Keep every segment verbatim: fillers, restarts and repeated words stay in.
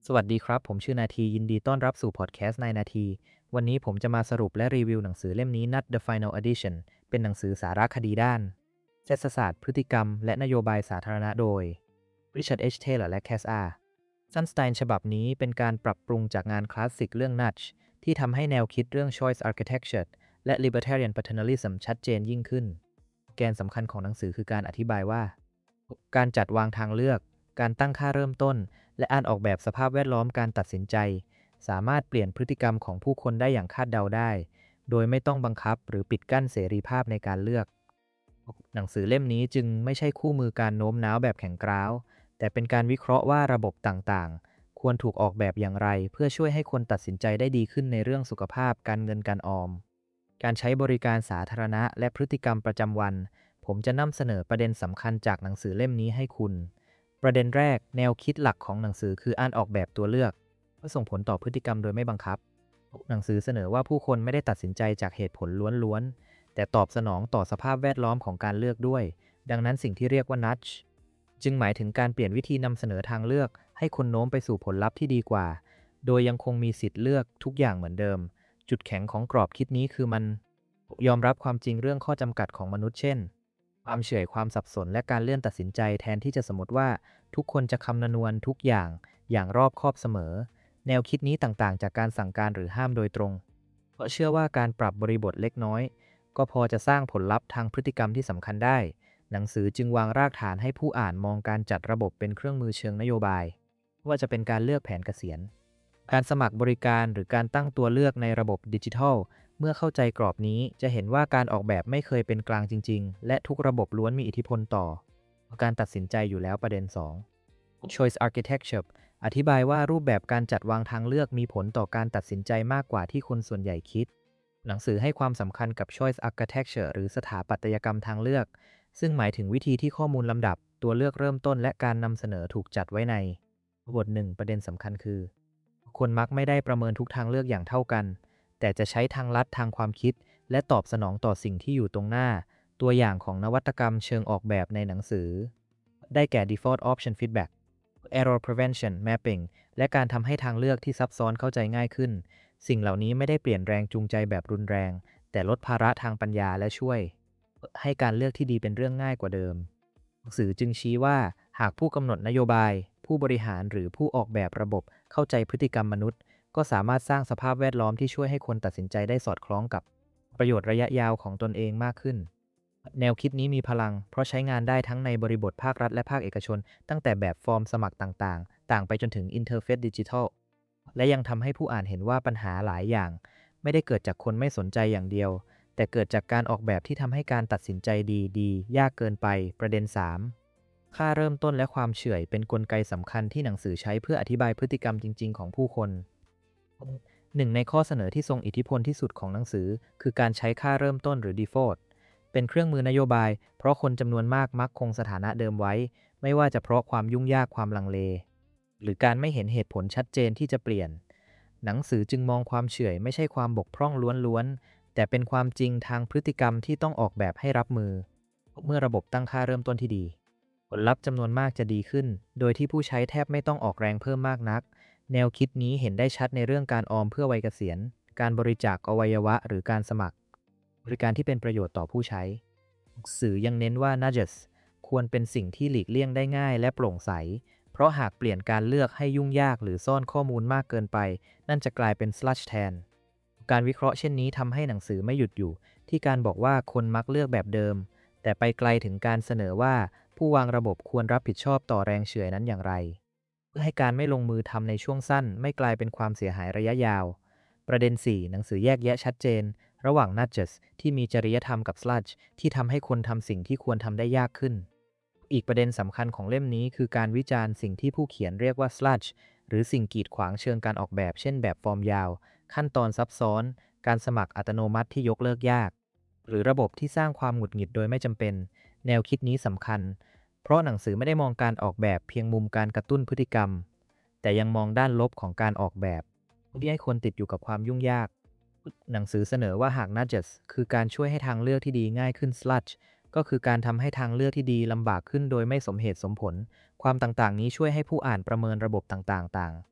สวัสดีครับผมชื่อนาทียินดีต้อนรับสู่พอดแคสต์ในนาทีวันนี้ผมจะมาสรุปและรีวิวหนังสือเล่มนี้ Not the Final Edition เป็นหนังสือสารคดีด้านเศรษฐศาสตร์พฤติกรรมและนโยบายสาธารณะโดย Richard H. Taylor และ Cass R. Sunstein ฉบับนี้เป็นการปรับปรุงจากงานคลาสสิกเรื่อง Nudge ที่ทำให้แนวคิดเรื่อง Choice Architecture และ Libertarian Paternalism ชัดเจนยิ่งขึ้นแกนสำคัญของหนังสือคือการอธิบายว่าการจัดวางทางเลือกการตั้งค่าเริ่มต้นและการออกแบบสภาพแวดล้อมการตัดสินใจสามารถเปลี่ยนพฤติกรรมของผู้คนได้อย่างคาดเดาได้โดยไม่ต้องบังคับหรือปิดกั้นเสรีภาพในการเลือกหนังสือเล่มนี้จึงไม่ใช่คู่มือการโน้มน้าวแบบแข็งกร้าวแต่เป็นการวิเคราะห์ว่าระบบต่างๆควรถูกออกแบบอย่างไรเพื่อช่วยให้คนตัดสินใจได้ดีขึ้นในเรื่องสุขภาพการเงินการออมการใช้บริการสาธารณะและพฤติกรรมประจำวันผมจะนำเสนอประเด็นสำคัญจากหนังสือเล่มนี้ให้คุณประเด็นแรกแนวคิดหลักของหนังสือคือการออกแบบตัวเลือกเพื่อส่งผลต่อพฤติกรรมโดยไม่บังคับหนังสือเสนอว่าผู้คนไม่ได้ตัดสินใจจากเหตุผลล้วนๆแต่ตอบสนองต่อสภาพแวดล้อมของการเลือกด้วยดังนั้นสิ่งที่เรียกว่า nudge จึงหมายถึงการเปลี่ยนวิธีนำเสนอทางเลือกให้คนโน้มไปสู่ผลลัพธ์ที่ดีกว่าโดยยังคงมีสิทธิ์เลือกทุกอย่างเหมือนเดิมจุดแข็งของกรอบคิดนี้คือมันยอมรับความจริงเรื่องข้อจำกัดของมนุษย์เช่นความเฉื่อยความสับสนและการเลื่อนตัดสินใจแทนที่จะสมมติว่าทุกคนจะคำนวณทุกอย่างอย่างรอบคอบเสมอแนวคิดนี้ต่างๆจากการสั่งการหรือห้ามโดยตรงเพราะเชื่อว่าการปรับบริบทเล็กน้อยก็พอจะสร้างผลลัพธ์ทางพฤติกรรมที่สำคัญได้หนังสือจึงวางรากฐานให้ผู้อ่านมองการจัดระบบเป็นเครื่องมือเชิงนโยบายว่าจะเป็นการเลือกแผนเกษียณการสมัครบริการหรือการตั้งตัวเลือกในระบบดิจิทัลเมื่อเข้าใจกรอบนี้จะเห็นว่าการออกแบบไม่เคยเป็นกลางจริงๆและทุกระบบล้วนมีอิทธิพลต่อการตัดสินใจอยู่แล้วประเด็นสอง Choice Architecture อธิบายว่ารูปแบบการจัดวางทางเลือกมีผลต่อการตัดสินใจมากกว่าที่คนส่วนใหญ่คิดหนังสือให้ความสำคัญกับ Choice Architecture หรือสถาปัตยกรรมทางเลือกซึ่งหมายถึงวิธีที่ข้อมูลลำดับตัวเลือกเริ่มต้นและการนำเสนอถูกจัดไว้ในบทหนึ่งประเด็นสำคัญคือคนมักไม่ได้ประเมินทุกทางเลือกอย่างเท่ากันแต่จะใช้ทางลัดทางความคิดและตอบสนองต่อสิ่งที่อยู่ตรงหน้าตัวอย่างของนวัตกรรมเชิงออกแบบในหนังสือได้แก่ Default Option Feedback Error Prevention Mapping และการทำให้ทางเลือกที่ซับซ้อนเข้าใจง่ายขึ้นสิ่งเหล่านี้ไม่ได้เปลี่ยนแรงจูงใจแบบรุนแรงแต่ลดภาระทางปัญญาและช่วยให้การเลือกที่ดีเป็นเรื่องง่ายกว่าเดิมหนังสือจึงชี้ว่าหากผู้กำหนดนโยบายผู้บริหารหรือผู้ออกแบบระบบเข้าใจพฤติกรรมมนุษย์ก็สามารถสร้างสภาพแวดล้อมที่ช่วยให้คนตัดสินใจได้สอดคล้องกับประโยชน์ระยะยาวของตนเองมากขึ้นแนวคิดนี้มีพลังเพราะใช้งานได้ทั้งในบริบทภาครัฐและภาคเอกชนตั้งแต่แบบฟอร์มสมัครต่างๆต่างไปจนถึงอินเทอร์เฟซดิจิทัลและยังทำให้ผู้อ่านเห็นว่าปัญหาหลายอย่างไม่ได้เกิดจากคนไม่สนใจอย่างเดียวแต่เกิดจากการออกแบบที่ทำให้การตัดสินใจดีดียากเกินไปประเด็นสามค่าเริ่มต้นและความเฉื่อยเป็นกลไกสำคัญที่หนังสือใช้เพื่ออธิบายพฤติกรรมจริงๆของผู้คนหนึ่งในข้อเสนอที่ทรงอิทธิพลที่สุดของหนังสือคือการใช้ค่าเริ่มต้นหรือ default เป็นเครื่องมือนโยบายเพราะคนจำนวนมากมักคงสถานะเดิมไว้ไม่ว่าจะเพราะความยุ่งยากความลังเลหรือการไม่เห็นเหตุผลชัดเจนที่จะเปลี่ยนหนังสือจึงมองความเฉื่อยไม่ใช่ความบกพร่องล้วนๆแต่เป็นความจริงทางพฤติกรรมที่ต้องออกแบบให้รับมือเมื่อระบบตั้งค่าเริ่มต้นที่ดีผลลัพธ์จำนวนมากจะดีขึ้นโดยที่ผู้ใช้แทบไม่ต้องออกแรงเพิ่มมากนักแนวคิดนี้เห็นได้ชัดในเรื่องการออมเพื่อวัยเกษียณการบริจาคอวัยวะหรือการสมัครบริการที่เป็นประโยชน์ต่อผู้ใช้สื่อยังเน้นว่า nudges ควรเป็นสิ่งที่หลีกเลี่ยงได้ง่ายและโปร่งใสเพราะหากเปลี่ยนการเลือกให้ยุ่งยากหรือซ่อนข้อมูลมากเกินไปนั่นจะกลายเป็น sludge แทนการวิเคราะห์เช่นนี้ทำให้หนังสือไม่หยุดอยู่ที่การบอกว่าคนมักเลือกแบบเดิมแต่ไปไกลถึงการเสนอว่าผู้วางระบบควรรับผิดชอบต่อแรงเฉื่อยนั้นอย่างไรเพื่อให้การไม่ลงมือทำในช่วงสั้นไม่กลายเป็นความเสียหายระยะยาวประเด็นสี่หนังสือแยกแยะชัดเจนระหว่าง nudges ที่มีจริยธรรมกับ sludge ที่ทำให้คนทำสิ่งที่ควรทำได้ยากขึ้นอีกประเด็นสำคัญของเล่มนี้คือการวิจารณ์สิ่งที่ผู้เขียนเรียกว่า sludge หรือสิ่งกีดขวางเชิงการออกแบบเช่นแบบฟอร์มยาวขั้นตอนซับซ้อนการสมัครอัตโนมัติที่ยกเลิกยากหรือระบบที่สร้างความหงุดหงิดโดยไม่จำเป็นแนวคิดนี้สำคัญเพราะหนังสือไม่ได้มองการออกแบบเพียงมุมการกระตุ้นพฤติกรรมแต่ยังมองด้านลบของการออกแบบที่ให้คนติดอยู่กับความยุ่งยากหนังสือเสนอว่าหาก nudges คือการช่วยให้ทางเลือกที่ดีง่ายขึ้น sludge ก็คือการทำให้ทางเลือกที่ดีลำบากขึ้นโดยไม่สมเหตุสมผลความต่างๆนี้ช่วยให้ผู้อ่านประเมินระบบต่างๆต่าง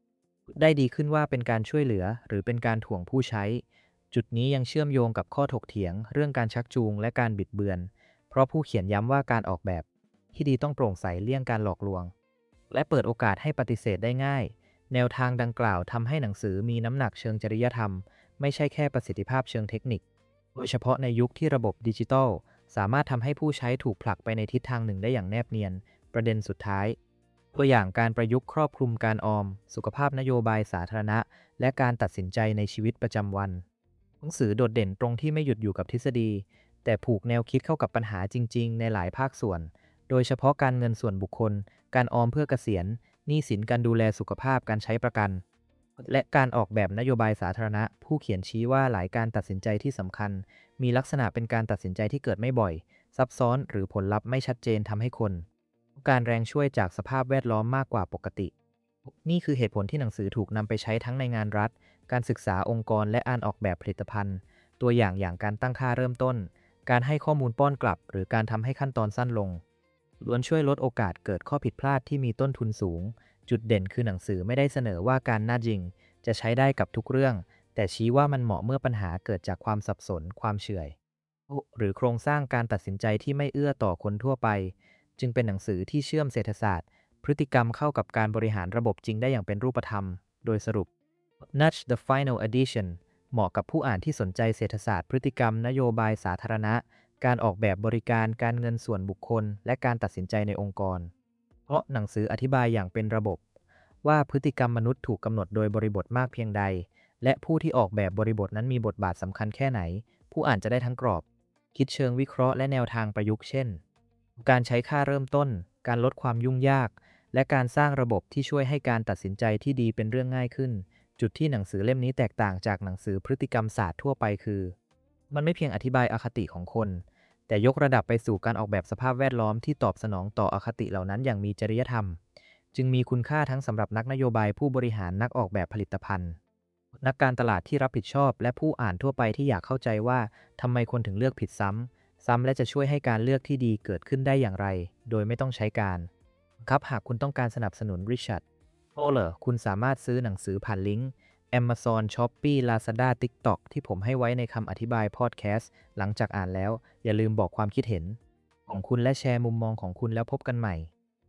ได้ดีขึ้นว่าเป็นการช่วยเหลือหรือเป็นการถ่วงผู้ใช้ จุดนี้ยังเชื่อมโยงกับข้อถกเถียงเรื่องการชักจูงและการบิดเบือน เพราะผู้เขียนย้ำว่าการออกแบบที่ดีต้องโปร่งใสเลี่ยงการหลอกลวง และเปิดโอกาสให้ปฏิเสธได้ง่าย แนวทางดังกล่าวทำให้หนังสือมีน้ำหนักเชิงจริยธรรม ไม่ใช่แค่ประสิทธิภาพเชิงเทคนิค โดยเฉพาะในยุคที่ระบบดิจิทัลสามารถทำให้ผู้ใช้ถูกผลักไปในทิศทางหนึ่งได้อย่างแนบเนียน ประเด็นสุดท้าย ตัวอย่างการประยุกต์ครอบคลุมการออม สุขภาพนโยบายสาธารณะ และการตัดสินใจในชีวิตประจำวัน หนังสือโดดเด่นตรงที่ไม่หยุดอยู่กับทฤษฎี แต่ผูกแนวคิดเข้ากับปัญหาจริงๆในหลายภาคส่วน โดยเฉพาะการเงินส่วนบุคคล การออมเพื่อเกษียณ หนี้สินการดูแลสุขภาพการใช้ประกัน และการออกแบบนโยบายสาธารณะ ผู้เขียนชี้ว่าหลายการตัดสินใจที่สำคัญ มีลักษณะเป็นการตัดสินใจที่เกิดไม่บ่อย ซับซ้อนหรือผลลัพธ์ไม่ชัดเจนทำให้คนต้องการแรงช่วยจากสภาพแวดล้อมมากกว่าปกติ นี่คือเหตุผลที่หนังสือถูกนำไปใช้ทั้งในงานรัฐ การศึกษาองค์กรและอ่านออกแบบผลิตภัณฑ์ ตัวอย่างอย่างการตั้งค่าเริ่มต้น การให้ข้อมูลป้อนกลับ หรือการทำให้ขั้นตอนสั้นลงล้วนช่วยลดโอกาสเกิดข้อผิดพลาดที่มีต้นทุนสูง จุดเด่นคือหนังสือไม่ได้เสนอว่าการน่าจริงจะใช้ได้กับทุกเรื่อง แต่ชี้ว่ามันเหมาะเมื่อปัญหาเกิดจากความสับสน ความเฉื่อยหรือโครงสร้างการตัดสินใจที่ไม่เอื้อต่อคนทั่วไป จึงเป็นหนังสือที่เชื่อมเศรษฐศาสตร์พฤติกรรมเข้ากับการบริหารระบบจริงได้อย่างเป็นรูปธรรม โดยสรุป Nudge the Final Edition เหมาะกับผู้อ่านที่สนใจเศรษฐศาสตร์พฤติกรรมนโยบายสาธารณะ การออกแบบบริการการเงินส่วนบุคคล และการตัดสินใจในองค์กร เพราะหนังสืออธิบายอย่างเป็นระบบ ว่าพฤติกรรมมนุษย์ถูกกำหนดโดยบริบทมากเพียงใด และผู้ที่ออกแบบบริบทนั้นมีบทบาทสำคัญแค่ไหน ผู้อ่านจะได้ทั้งกรอบ คิดเชิงวิเคราะห์และแนวทางประยุกต์เช่น การใช้ค่าเริ่มต้น การลดความยุ่งยาก และการสร้างระบบที่ช่วยให้การตัดสินใจที่ดีเป็นเรื่องง่ายขึ้น จุดที่หนังสือเล่มนี้แตกต่างจากหนังสือพฤติกรรมศาสตร์ทั่วไปคือ มันไม่เพียงอธิบายอคติของคน แต่ยกระดับไปสู่การออกแบบสภาพแวดล้อมที่ตอบสนองต่ออคติเหล่านั้นอย่างมีจริยธรรม จึงมีคุณค่าทั้งสำหรับนักนโยบายผู้บริหารนักออกแบบผลิตภัณฑ์ นักการตลาดที่รับผิดชอบและผู้อ่านทั่วไปที่อยากเข้าใจว่าทำไมคนถึงเลือกผิดซ้ำ ซ้ำและจะช่วยให้การเลือกที่ดีเกิดขึ้นได้อย่างไร โดยไม่ต้องใช้การครับหากคุณต้องการสนับสนุนริชาร์ดโอเลอร์คุณสามารถซื้อหนังสือผ่านลิงก์ Amazon Shopee Lazada TikTok ที่ผมให้ไว้ในคำอธิบายพอดแคสต์หลังจากอ่านแล้วอย่าลืมบอกความคิดเห็นของคุณและแชร์มุมมองของคุณแล้วพบกันใหม่